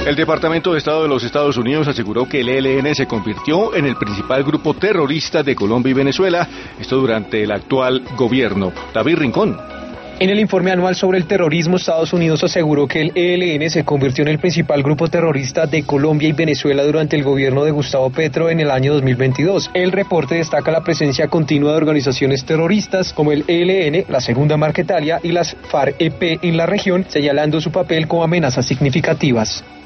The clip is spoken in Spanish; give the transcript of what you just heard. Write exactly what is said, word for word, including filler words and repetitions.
El Departamento de Estado de los Estados Unidos aseguró que el E L N se convirtió en el principal grupo terrorista de Colombia y Venezuela, esto durante el actual gobierno. David Rincón. En el informe anual sobre el terrorismo, Estados Unidos aseguró que el E L N se convirtió en el principal grupo terrorista de Colombia y Venezuela durante el gobierno de Gustavo Petro en el año dos mil veintidós. El reporte destaca la presencia continua de organizaciones terroristas como el E L N, la Segunda Marquetalia y las FARC-E P en la región, señalando su papel como amenazas significativas.